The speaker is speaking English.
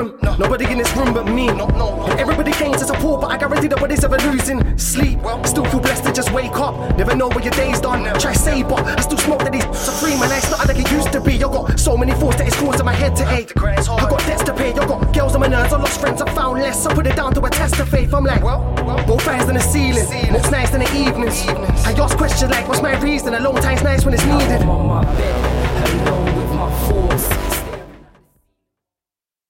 room. Nobody in this room but me. And everybody came to support, but I guarantee nobody's ever losing sleep. Still feel blessed to just wake up. Never know what your day's done. Try say, but I still smoke that these are free. My life's not like it used to be. I got so many thoughts that it's causing my head to ache. I got debts to pay. I got girls on my nerves. I lost friends. I found less. I put it down to a test of faith. I'm like, both eyes than the ceiling. Most nights than the evenings. I ask questions like, what's my reason? A long time's nice when it's needed. I'm on my bed, alone with my thoughts.